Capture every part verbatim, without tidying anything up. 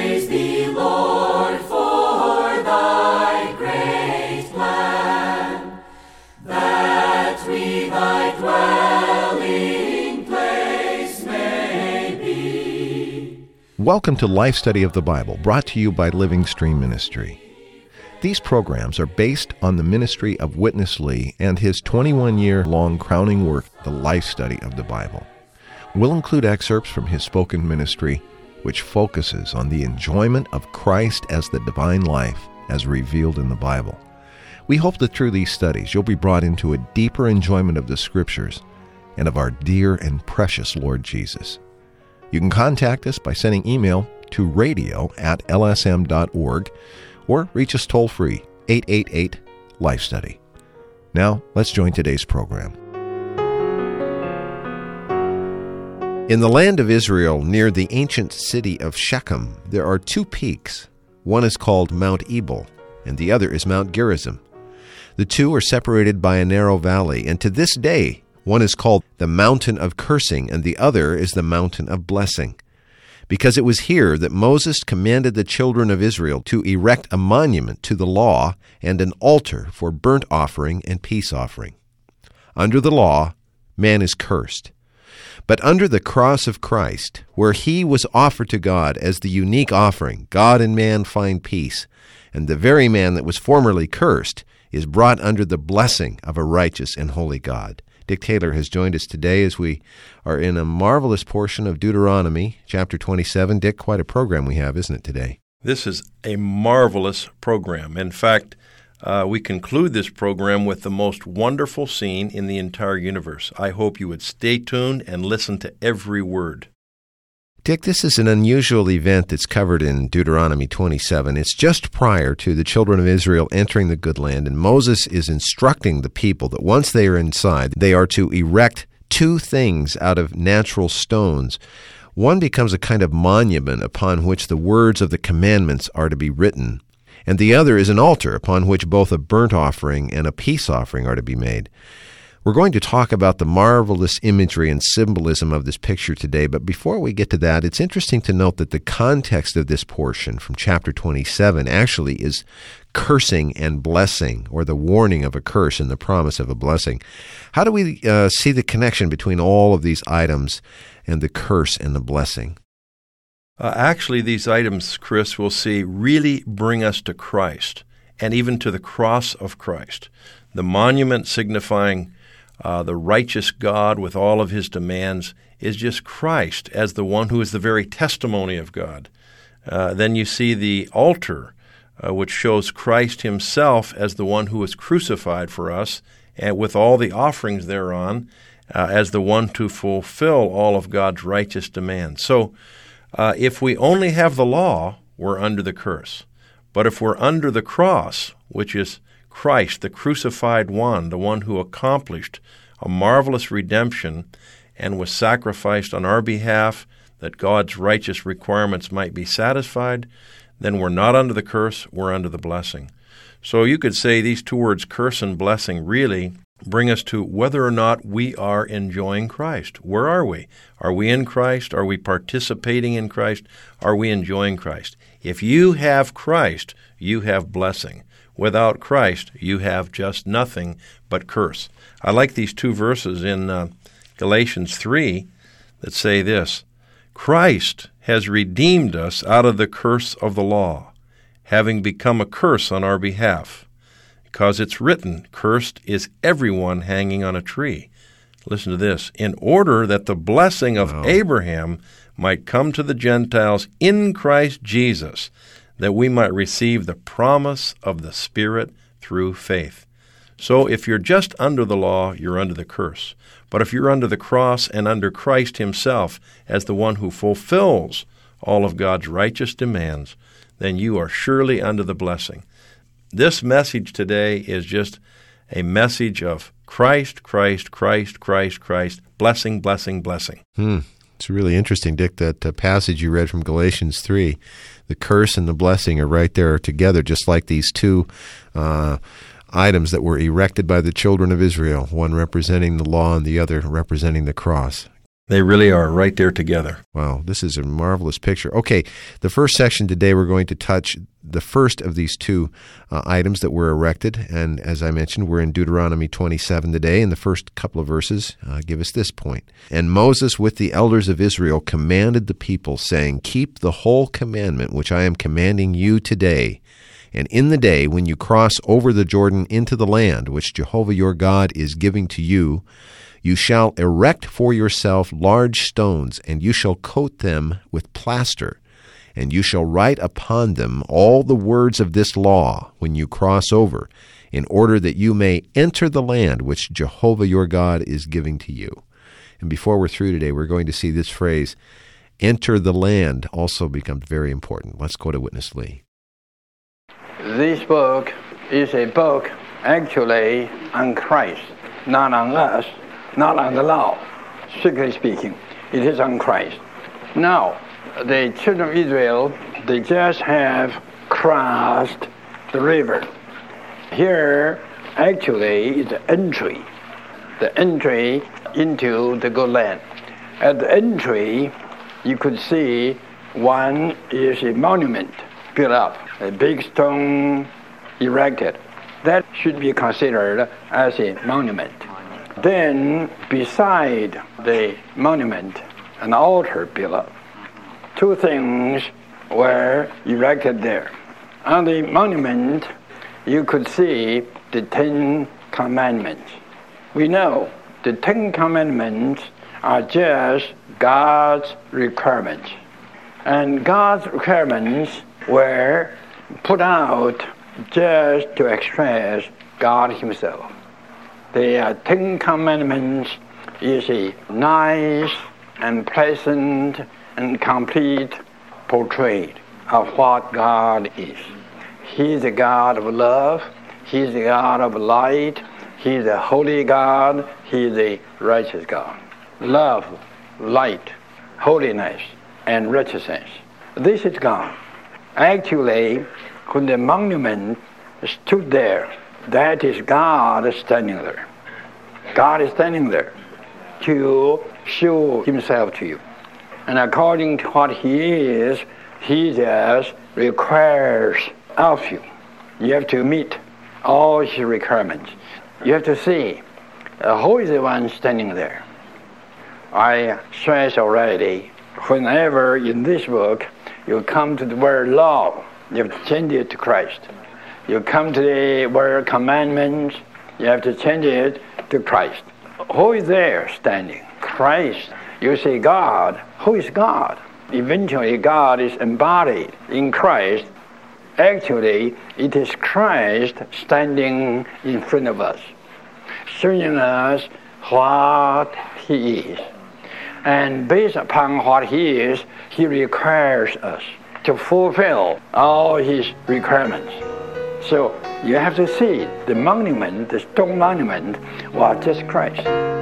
Praise thee, Lord, for thy great plan, that we thy dwelling place may be. Welcome to Life Study of the Bible, brought to you by Living Stream Ministry. These programs are based on the ministry of Witness Lee and his twenty-one-year-long crowning work, The Life Study of the Bible. We'll include excerpts from his spoken ministry, which focuses on the enjoyment of Christ as the divine life as revealed in the Bible. We hope that through these studies you'll be brought into a deeper enjoyment of the Scriptures and of our dear and precious Lord Jesus. You can contact us by sending email to radio at l s m dot org or reach us toll-free, eight eight eight, Life Study. Now, let's join today's program. In the land of Israel, near the ancient city of Shechem, there are two peaks. One is called Mount Ebal, and the other is Mount Gerizim. The two are separated by a narrow valley, and to this day, one is called the Mountain of Cursing, and the other is the Mountain of Blessing. Because it was here that Moses commanded the children of Israel to erect a monument to the law and an altar for burnt offering and peace offering. Under the law, man is cursed. But under the cross of Christ, where he was offered to God as the unique offering, God and man find peace, and the very man that was formerly cursed is brought under the blessing of a righteous and holy God. Dick Taylor has joined us today as we are in a marvelous portion of Deuteronomy, chapter twenty-seven. Dick, quite a program we have, isn't it, today? This is a marvelous program. In fact, uh, we conclude this program with the most wonderful scene in the entire universe. I hope you would stay tuned and listen to every word. Dick, this is an unusual event that's covered in Deuteronomy twenty-seven. It's just prior to the children of Israel entering the good land, and Moses is instructing the people that once they are inside, they are to erect two things out of natural stones. One becomes a kind of monument upon which the words of the commandments are to be written, and the other is an altar upon which both a burnt offering and a peace offering are to be made. We're going to talk about the marvelous imagery and symbolism of this picture today, but before we get to that, it's interesting to note that the context of this portion from chapter twenty-seven actually is cursing and blessing, or the warning of a curse and the promise of a blessing. How do we uh, see the connection between all of these items and the curse and the blessing? Uh, actually, these items, Chris, we'll see, really bring us to Christ, and even to the cross of Christ. The monument signifying Uh, the righteous God with all of his demands is just Christ as the one who is the very testimony of God. Uh, then you see the altar, uh, which shows Christ himself as the one who was crucified for us, and with all the offerings thereon, uh, as the one to fulfill all of God's righteous demands. So uh, if we only have the law, we're under the curse. But if we're under the cross, which is Christ, the crucified one, the one who accomplished a marvelous redemption and was sacrificed on our behalf that God's righteous requirements might be satisfied, then we're not under the curse, we're under the blessing. So you could say these two words, curse and blessing, really bring us to whether or not we are enjoying Christ. Where are we? Are we in Christ? Are we participating in Christ? Are we enjoying Christ? If you have Christ, you have blessing. Without Christ, you have just nothing but curse. I like these two verses in uh, Galatians three that say this: Christ has redeemed us out of the curse of the law, having become a curse on our behalf. Because it's written, cursed is everyone hanging on a tree. Listen to this: in order that the blessing of wow. Abraham might come to the Gentiles in Christ Jesus, that we might receive the promise of the Spirit through faith. So if you're just under the law, you're under the curse. But if you're under the cross and under Christ himself as the one who fulfills all of God's righteous demands, then you are surely under the blessing. This message today is just a message of Christ, Christ, Christ, Christ, Christ, blessing, blessing, blessing. Hmm. It's really interesting, Dick, that uh, passage you read from Galatians three. The curse and the blessing are right there together, just like these two uh, items that were erected by the children of Israel, one representing the law and the other representing the cross. They really are right there together. Wow, this is a marvelous picture. Okay, the first section today, we're going to touch the first of these two uh, items that were erected. And as I mentioned, we're in Deuteronomy twenty-seven today, and the first couple of verses uh, give us this point. And Moses with the elders of Israel commanded the people, saying, Keep the whole commandment which I am commanding you today. And in the day when you cross over the Jordan into the land which Jehovah your God is giving to you, you shall erect for yourself large stones, and you shall coat them with plaster, and you shall write upon them all the words of this law when you cross over, in order that you may enter the land which Jehovah your God is giving to you. And before we're through today, we're going to see this phrase, enter the land, also becomes very important. Let's go to Witness Lee. This book is a book actually on Christ, not on us, not on the law, strictly speaking. It is on Christ. Now, the children of Israel, they just have crossed the river. Here, actually, is the entry, the entry into the good land. At the entry, you could see one is a monument built up, a big stone erected. That should be considered as a monument. Then, beside the monument, an altar built up. Two things were erected there. On the monument, you could see the Ten Commandments. We know the Ten Commandments are just God's requirements. And God's requirements were put out just to express God Himself. The uh, Ten Commandments is a nice and pleasant and complete portrait of what God is. He is a God of love. He is a God of light. He is a holy God. He is a righteous God. Love, light, holiness, and righteousness. This is God. Actually, when the monument stood there, that is God standing there. God is standing there to show Himself to you. And according to what He is, He just requires of you. You have to meet all His requirements. You have to see uh, who is the one standing there. I stressed already, whenever in this book you come to the word law, you have to change it to Christ. You come to the word commandments, you have to change it to Christ. Who is there standing? Christ. You say God. Who is God? Eventually God is embodied in Christ. Actually, it is Christ standing in front of us, showing us what He is. And based upon what He is, He requires us to fulfill all His requirements. So you have to see the monument, the stone monument, was just Christ.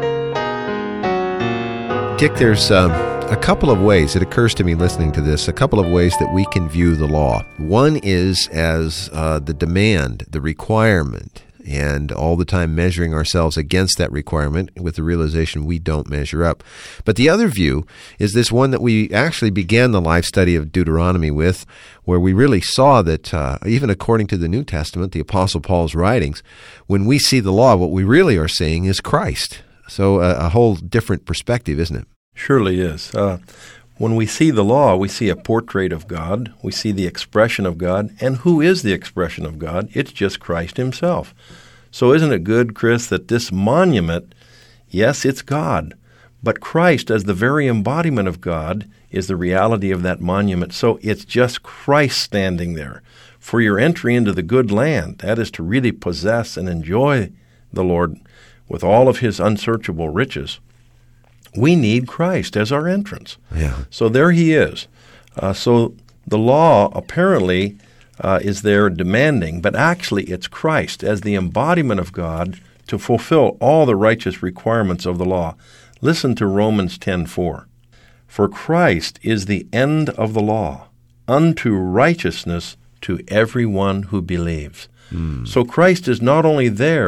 Dick, there's um, a couple of ways, it occurs to me listening to this, a couple of ways that we can view the law. One is as uh, the demand, the requirement, and all the time measuring ourselves against that requirement with the realization we don't measure up. But the other view is this one that we actually began the life study of Deuteronomy with, where we really saw that uh, even according to the New Testament, the Apostle Paul's writings, when we see the law, what we really are seeing is Christ. So uh, a whole different perspective, isn't it? Surely is. Uh, when we see the law, we see a portrait of God. We see the expression of God. And who is the expression of God? It's just Christ Himself. So isn't it good, Chris, that this monument, yes, it's God, but Christ as the very embodiment of God is the reality of that monument. So it's just Christ standing there. For your entry into the good land, that is to really possess and enjoy the Lord with all of His unsearchable riches, we need Christ as our entrance. Yeah. So there He is. Uh, so the law apparently uh, is there demanding, but actually it's Christ as the embodiment of God to fulfill all the righteous requirements of the law. Listen to Romans ten four. For Christ is the end of the law, unto righteousness to everyone who believes. Mm. So Christ is not only there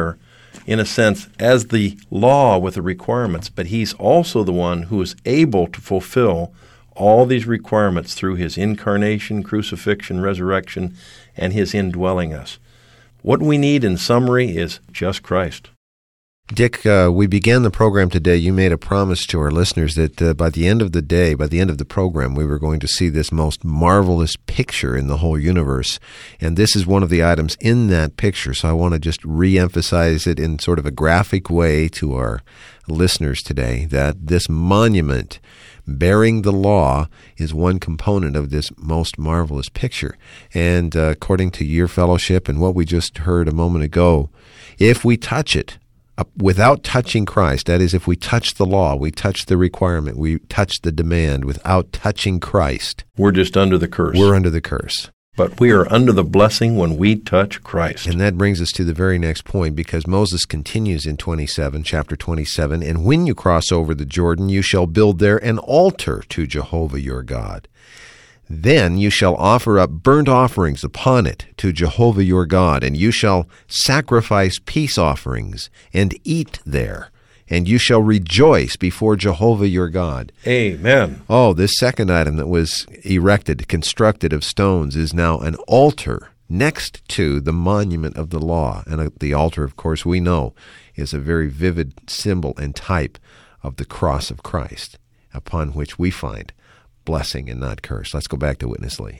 in a sense, as the law with the requirements, but he's also the one who is able to fulfill all these requirements through his incarnation, crucifixion, resurrection, and his indwelling us. What we need, in summary, is just Christ. Dick, uh, we began the program today. You made a promise to our listeners that uh, by the end of the day, by the end of the program, we were going to see this most marvelous picture in the whole universe. And this is one of the items in that picture. So I want to just re-emphasize it in sort of a graphic way to our listeners today, that this monument bearing the law is one component of this most marvelous picture. And uh, according to your fellowship and what we just heard a moment ago, if we touch it, Uh, without touching Christ, that is, if we touch the law, we touch the requirement, we touch the demand without touching Christ, we're just under the curse. We're under the curse. But we are under the blessing when we touch Christ. And that brings us to the very next point, because Moses continues in twenty-seven, chapter twenty-seven, "And when you cross over the Jordan, you shall build there an altar to Jehovah your God. Then you shall offer up burnt offerings upon it to Jehovah your God, and you shall sacrifice peace offerings and eat there, and you shall rejoice before Jehovah your God." Amen. Oh, this second item that was erected, constructed of stones, is now an altar next to the monument of the law. And the altar, of course, we know is a very vivid symbol and type of the cross of Christ, upon which we find blessing and not curse. Let's go back to Witness Lee.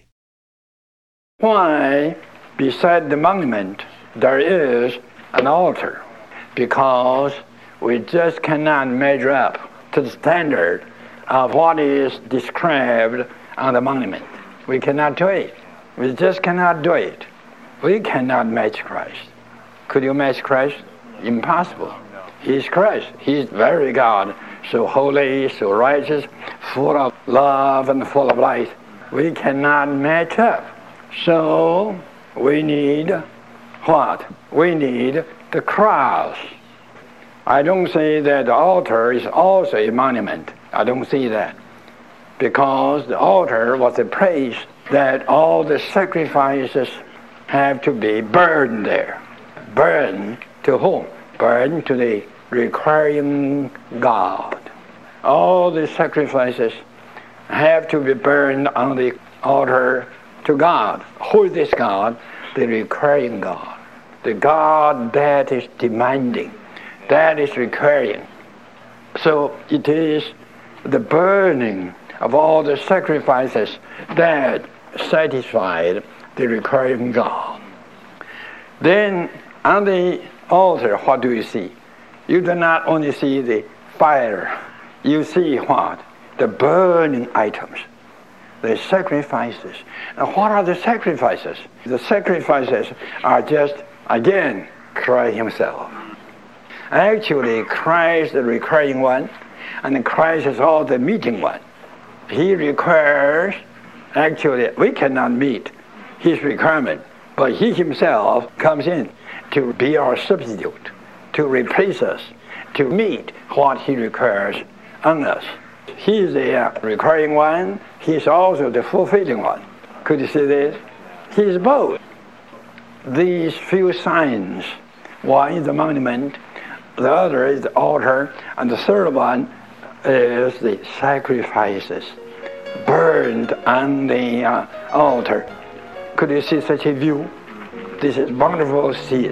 Why, beside the monument, there is an altar? Because we just cannot measure up to the standard of what is described on the monument. We cannot do it. We just cannot do it. We cannot match Christ. Could you match Christ? Impossible. He is Christ. He is very God, so holy, so righteous, full of love and full of light. We cannot match up. So we need what? We need the cross. I don't say that the altar is also a monument. I don't see that. Because the altar was a place that all the sacrifices have to be burned there. Burned to whom? Burned to the requiring God. All the sacrifices have to be burned on the altar to God. Who is this God? The requiring God. The God that is demanding, that is requiring. So it is the burning of all the sacrifices that satisfied the requiring God. Then on the altar, what do you see? You do not only see the fire, you see what? The burning items, the sacrifices. And what are the sacrifices? The sacrifices are just, again, Christ himself. Actually, Christ is the requiring one, and Christ is all the meeting one. He requires, actually, we cannot meet his requirement, but he himself comes in to be our substitute, to replace us, to meet what he requires on us. He is the requiring one, he is also the fulfilling one. Could you see this? He is both. These few signs, one is the monument, the other is the altar, and the third one is the sacrifices burned on the uh, altar. Could you see such a view? This is wonderful to see it.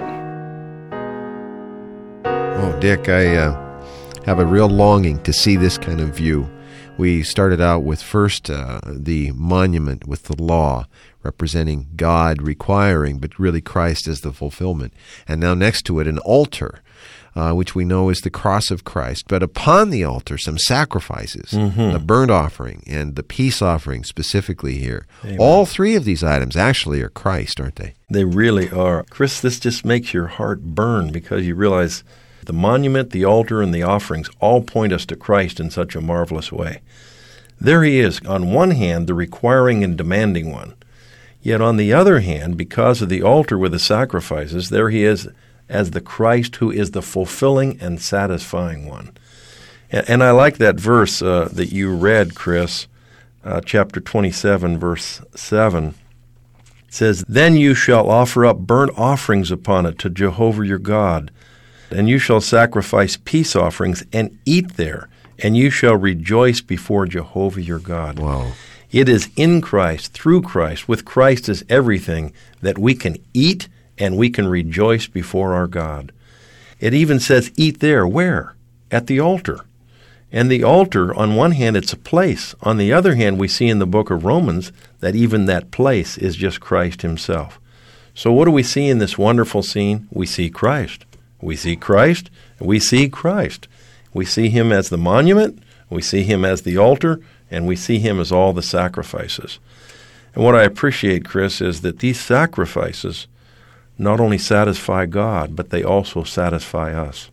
Oh, Dick, I uh, have a real longing to see this kind of view. We started out with first uh, the monument with the law, representing God requiring, but really Christ as the fulfillment. And now next to it, an altar, uh, which we know is the cross of Christ. But upon the altar, some sacrifices, mm-hmm. the burnt offering and the peace offering specifically here. Amen. All three of these items actually are Christ, aren't they? They really are. Chris, this just makes your heart burn because you realize the monument, the altar, and the offerings all point us to Christ in such a marvelous way. There he is, on one hand, the requiring and demanding one. Yet on the other hand, because of the altar with the sacrifices, there he is as the Christ who is the fulfilling and satisfying one. And, and I like that verse uh, that you read, Chris, uh, chapter twenty-seven, verse seven. It says, "Then you shall offer up burnt offerings upon it to Jehovah your God. And you shall sacrifice peace offerings and eat there, and you shall rejoice before Jehovah your God. Wow. It is in Christ, through Christ, with Christ as everything, that we can eat and we can rejoice before our God. It even says eat there. Where? At the altar. And the altar, on one hand, it's a place. On the other hand, we see in the book of Romans that even that place is just Christ himself. So what do we see in this wonderful scene? We see Christ. We see Christ. We see Christ. We see him as the monument. We see him as the altar. And we see him as all the sacrifices. And what I appreciate, Chris, is that these sacrifices not only satisfy God, but they also satisfy us.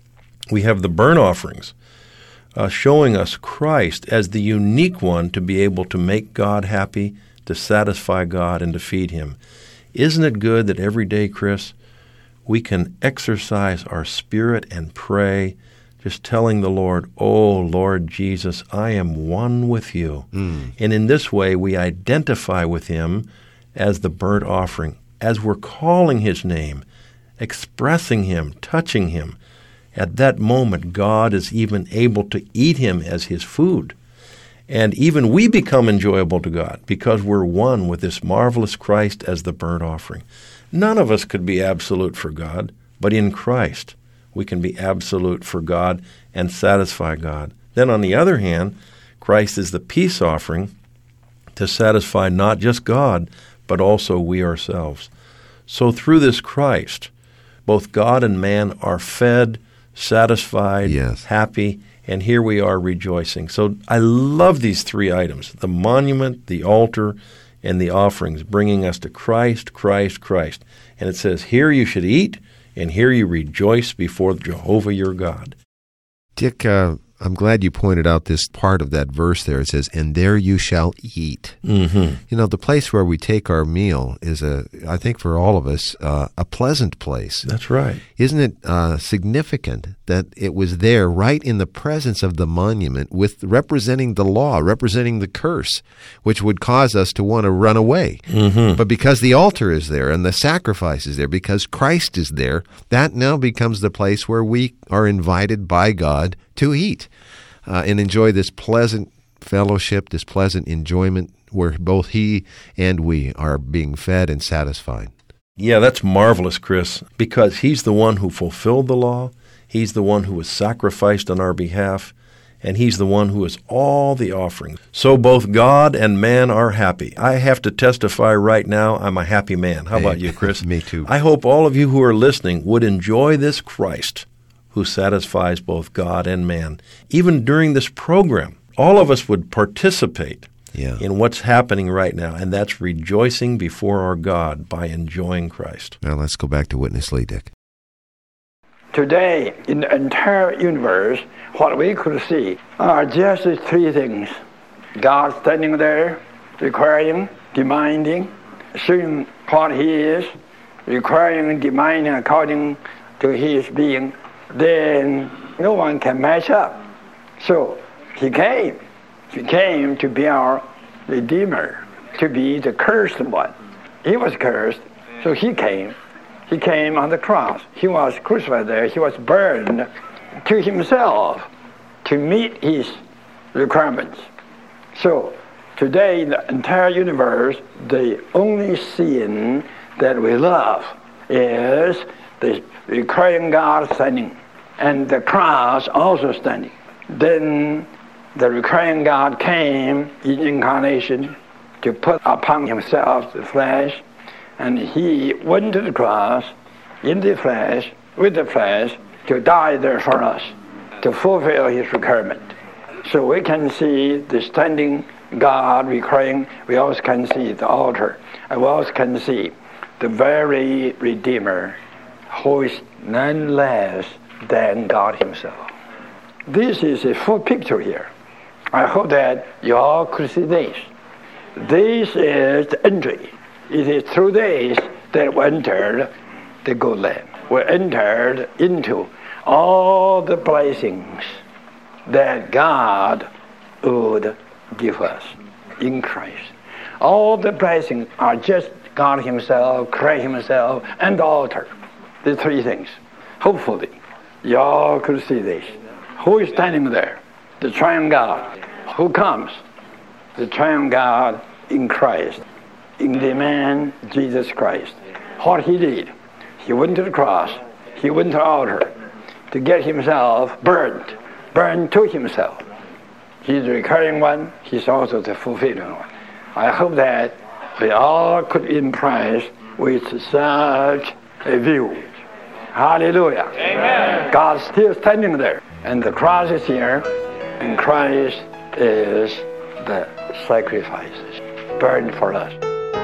We have the burnt offerings uh, showing us Christ as the unique one to be able to make God happy, to satisfy God, and to feed him. Isn't it good that every day, Chris, we can exercise our spirit and pray, just telling the Lord, oh, Lord Jesus, I am one with you. Mm. And in this way, we identify with him as the burnt offering, as we're calling his name, expressing him, touching him. At that moment, God is even able to eat him as his food. And even we become enjoyable to God because we're one with this marvelous Christ as the burnt offering. None of us could be absolute for God, but in Christ, we can be absolute for God and satisfy God. Then on the other hand, Christ is the peace offering to satisfy not just God, but also we ourselves. So through this Christ, both God and man are fed, satisfied, yes. happy, and here we are rejoicing. So I love these three items, the monument, the altar, and the offerings, bringing us to Christ, Christ, Christ. And it says, here you should eat, and here you rejoice before Jehovah your God. Dick, uh, I'm glad you pointed out this part of that verse there. It says, and there you shall eat. Mm-hmm. You know, the place where we take our meal is, a, I think for all of us, uh, a pleasant place. That's right. Isn't it uh, significant that it was there right in the presence of the monument with representing the law, representing the curse, which would cause us to want to run away. Mm-hmm. But because the altar is there and the sacrifice is there, because Christ is there, that now becomes the place where we are invited by God to eat uh, and enjoy this pleasant fellowship, this pleasant enjoyment where both he and we are being fed and satisfied. Yeah, that's marvelous, Chris, because he's the one who fulfilled the law, he's the one who was sacrificed on our behalf, and he's the one who is all the offerings. So both God and man are happy. I have to testify right now, I'm a happy man. How Hey, about you, Chris? Me too. I hope all of you who are listening would enjoy this Christ who satisfies both God and man. Even during this program, all of us would participate yeah. in what's happening right now, and that's rejoicing before our God by enjoying Christ. Now let's go back to Witness Lee, Dick. Today, in the entire universe, what we could see are just these three things. God standing there, requiring, demanding, showing what he is, requiring and demanding according to his being. Then no one can match up. So he came. He came to be our Redeemer, to be the cursed one. He was cursed, so he came. He came on the cross. He was crucified there. He was burned to himself to meet his requirements. So today in the entire universe, the only sin that we love is the requiring God standing, and the cross also standing. Then the requiring God came in incarnation to put upon himself the flesh, and he went to the cross in the flesh, with the flesh, to die there for us, to fulfill his requirement. So we can see the standing God requiring, we also can see the altar, and we also can see the very Redeemer, who is none less than God himself. This is a full picture here. I hope that you all could see this. This is the entry. It is through this that we entered the good land. We entered into all the blessings that God would give us in Christ. All the blessings are just God himself, Christ himself, and the altar. The three things. Hopefully, Y'all could see this. Who is standing there? The triune God. Who comes? The triune God in Christ, in the man Jesus Christ. What he did, he went to the cross, he went to the altar to get himself burned, burned to himself. He's the recurring one, he's also the fulfilling one. I hope that we all could be impressed with such a view. Hallelujah. Amen. God's still standing there, and the cross is here, and Christ is the sacrifice burned for us.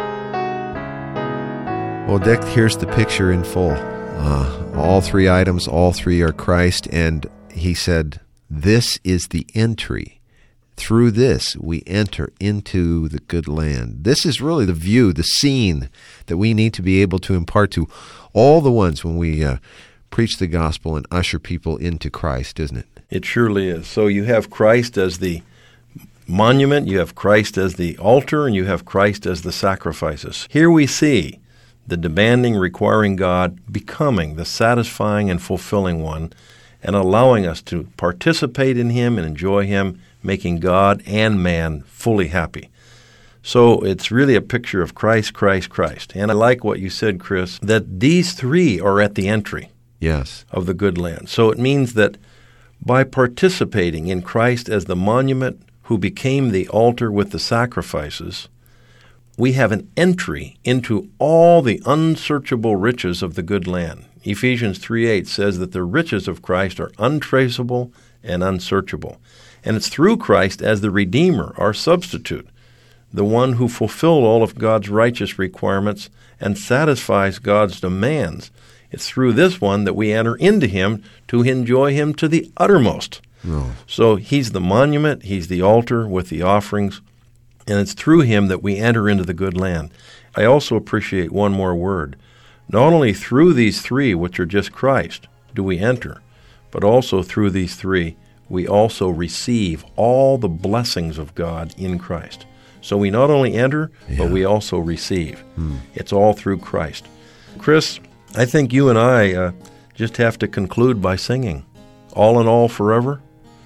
Well, Dick, here's the picture in full. Uh, all three items, all three are Christ, and he said, this is the entry. Through this, we enter into the good land. This is really the view, the scene that we need to be able to impart to all the ones when we uh, preach the gospel and usher people into Christ, isn't it? It surely is. So you have Christ as the monument, you have Christ as the altar, and you have Christ as the sacrifices. Here we see the demanding, requiring God becoming the satisfying and fulfilling one, and allowing us to participate in him and enjoy him, making God and man fully happy. So it's really a picture of Christ, Christ, Christ. And I like what you said, Chris, that these three are at the entry yes. of the good land. So it means that by participating in Christ as the monument who became the altar with the sacrifices, we have an entry into all the unsearchable riches of the good land. Ephesians three eight says that the riches of Christ are untraceable and unsearchable. And it's through Christ as the Redeemer, our substitute, the one who fulfilled all of God's righteous requirements and satisfies God's demands. It's through this one that we enter into him to enjoy him to the uttermost. Oh. So he's the monument, he's the altar with the offerings, and it's through him that we enter into the good land. I also appreciate one more word. Not only through these three, which are just Christ, do we enter, but also through these three, we also receive all the blessings of God in Christ. So we not only enter, yeah. but we also receive. Hmm. It's all through Christ. Chris, I think you and I uh, just have to conclude by singing, All in All Forever.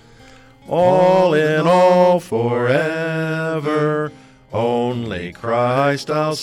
All in all forever, only Christ I'll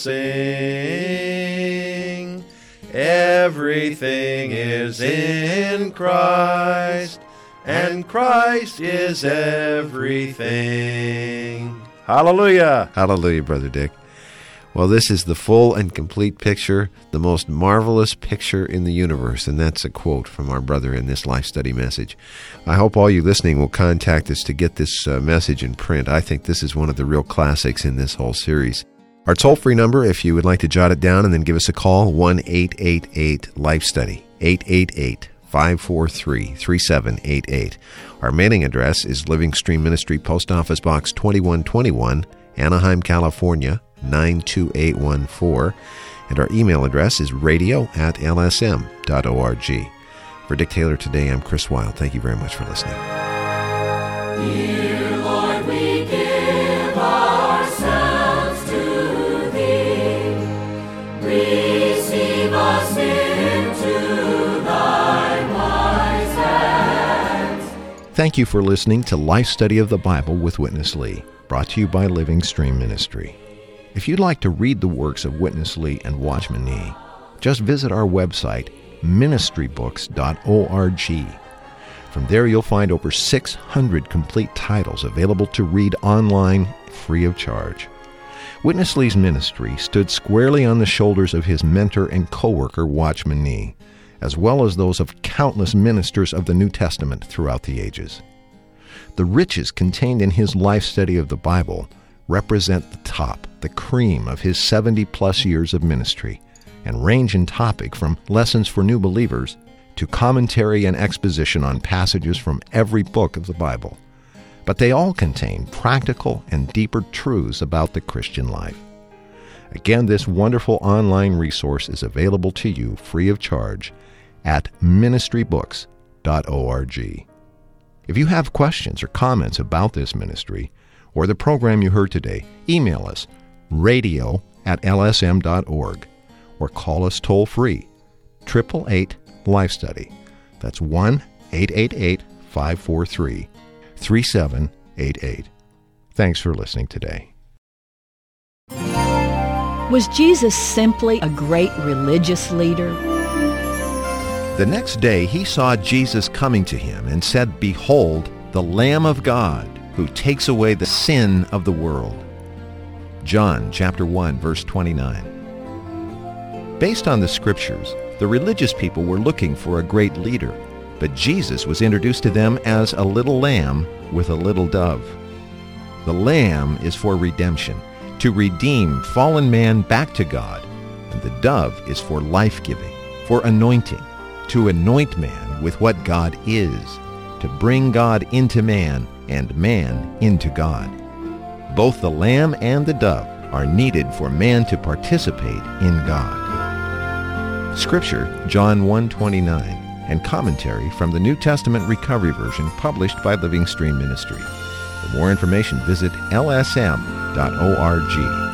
sing. Everything is in Christ, and Christ is everything. Hallelujah. Hallelujah, Brother Dick. Well, this is the full and complete picture, the most marvelous picture in the universe, and that's a quote from our brother in this Life Study message. I hope all you listening will contact us to get this uh, message in print. I think this is one of the real classics in this whole series. Our toll-free number, if you would like to jot it down and then give us a call, one eight eight eight Life Study, eight eight eight, five four three, three seven eight eight. Our mailing address is Living Stream Ministry, Post Office Box twenty-one twenty-one, Anaheim, California, nine two eight one four, and our email address is radio at l s m dot org. For Dick Taylor today, I'm Chris Wilde. Thank you very much for listening. Dear Lord, we give ourselves to Thee. Receive us into Thy wise hands. Thank you for listening to Life Study of the Bible with Witness Lee, brought to you by Living Stream Ministry. If you'd like to read the works of Witness Lee and Watchman Nee, just visit our website, ministry books dot org. From there you'll find over six hundred complete titles available to read online free of charge. Witness Lee's ministry stood squarely on the shoulders of his mentor and co-worker Watchman Nee, as well as those of countless ministers of the New Testament throughout the ages. The riches contained in his life study of the Bible represent the top, the cream of his seventy-plus years of ministry, and range in topic from lessons for new believers to commentary and exposition on passages from every book of the Bible. But they all contain practical and deeper truths about the Christian life. Again, this wonderful online resource is available to you free of charge at ministry books dot org. If you have questions or comments about this ministry or the program you heard today, email us radio at l s m dot org or call us toll-free, eight eight eight Life Study. That's one eight eight eight, five four three, three seven eight eight. Thanks for listening today. Was Jesus simply a great religious leader? The next day he saw Jesus coming to him and said, "Behold, the Lamb of God, who takes away the sin of the world." John chapter one, verse twenty-nine. Based on the scriptures, the religious people were looking for a great leader, but Jesus was introduced to them as a little lamb with a little dove. The lamb is for redemption, to redeem fallen man back to God, and the dove is for life-giving, for anointing, to anoint man with what God is, to bring God into man and man into God. Both the lamb and the dove are needed for man to participate in God. Scripture, John one twenty-nine, and commentary from the New Testament Recovery Version published by Living Stream Ministry. For more information, visit L S M dot org.